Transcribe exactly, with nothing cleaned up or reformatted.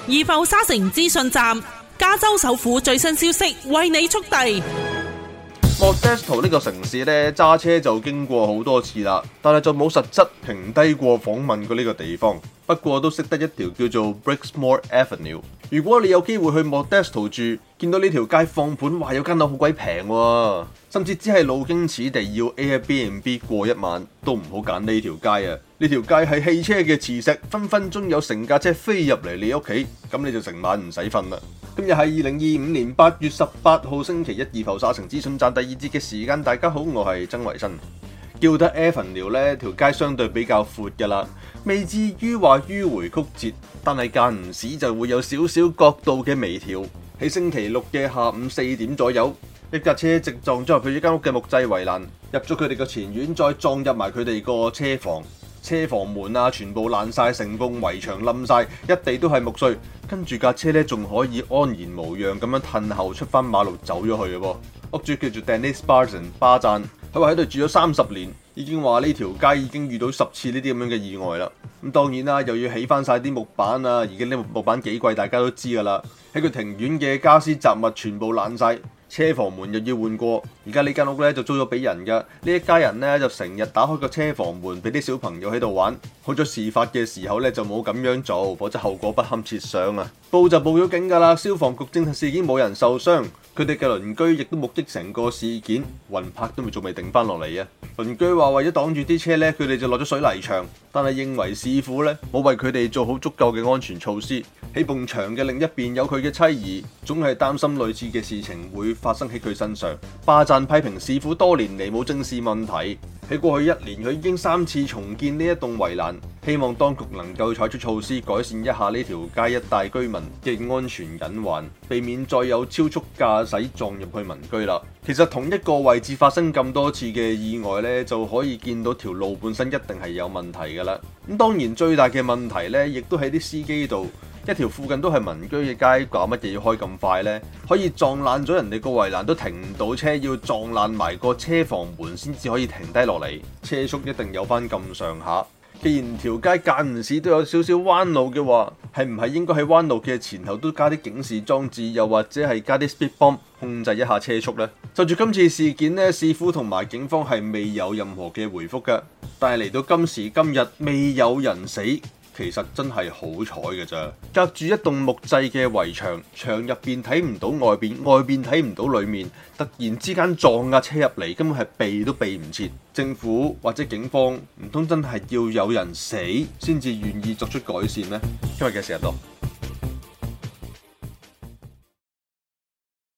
怡埠沙城資訊站，加州首府最新消息為你速遞。 Modesto 呢個城市咧，揸車就經過好多次啦，但係就冇實質停低過訪問過呢個地方。不過都識得一條叫做 Brixmor Avenue。如果你有機會去 Modesto 住，見到呢條街放盤，話有間樓好鬼平喎，甚至只係路經此地要 Airbnb 過一晚，都唔好揀呢條街啊！呢條街係汽車嘅磁石，分分鐘有成架車飛入嚟你屋企，咁你就成晚唔使瞓啦。今日係二零二五年八月十八號星期一，怡埠沙城資訊站第二節嘅時間。大家好，我係曾維新。Gilder Avenue 呢條街相對比較闊㗎啦，未至於話迂迴曲折，但係間唔時就會有少少角度嘅微調。喺星期六嘅下午四點左右，一架車直撞咗入去一間屋嘅木製圍欄，入咗佢哋個前院，再撞入埋佢哋個車房。車房門啊，全部爛晒，成棟圍牆冧晒，一地都係木碎。跟住架車咧，仲可以安然無恙咁樣褪後出翻馬路走咗去嘅噃。屋主叫做 Dennis Barton 巴贊，佢話喺度住咗三十年，已經話呢條街已經遇到十次呢啲咁樣嘅意外啦。咁當然啦，又要起翻晒啲木板啊，而家呢木板幾貴，大家都知噶啦。喺佢庭院嘅家私雜物全部爛晒。車房門又要換過，而家呢間屋咧就租咗俾人㗎。呢一家人咧就成日打開個車房門俾啲小朋友喺度玩。好咗事發嘅時候咧就冇咁樣做，否則後果不堪設想啊！報就報咗警㗎啦，消防局證實事件冇人受傷。佢哋嘅鄰居亦都目擊成個事件，魂魄都未仲未定翻落嚟啊！鄰居話為咗擋住啲車咧，佢哋就落咗水泥牆，但係認為師傅咧冇為佢哋做好足夠嘅安全措施。喺埲牆嘅另一邊有佢嘅妻兒，總係擔心類似嘅事情會發生喺佢身上。巴贊批評師傅多年嚟冇正視問題，喺過去一年佢已經三次重建呢一棟圍欄，希望當局能夠採取措施改善一下呢條街一帶居民嘅安全隱患，避免再有超速駕駛撞入去民居啦。其實同一個位置發生咁多次嘅意外呢，就可以見到條路本身一定係有問題㗎啦。咁當然最大嘅問題呢，亦都喺啲司機度。一條附近都係民居嘅街，搞乜嘢要開咁快呢？可以撞爛咗人哋個圍欄都停唔到車，要撞爛埋個車房門先至可以停低落嚟。車速一定有翻咁上下。既然條街間唔時都有少少彎路嘅話，係唔係應該喺彎路嘅前後都加啲警示裝置，又或者係加啲 speed bump 控制一下車速呢？就住今次事件呢，市府同埋警方係未有任何嘅回覆㗎。但係嚟到今時今日，未有人死。其實真係好彩嘅咋，隔住一棟木製嘅圍牆，牆入邊睇唔到外邊，外邊睇唔到裏面，突然之間撞架車入嚟，根本係避都避唔切。政府或者警方唔通真係要有人死先至願意作出改善咩？今日嘅時日多。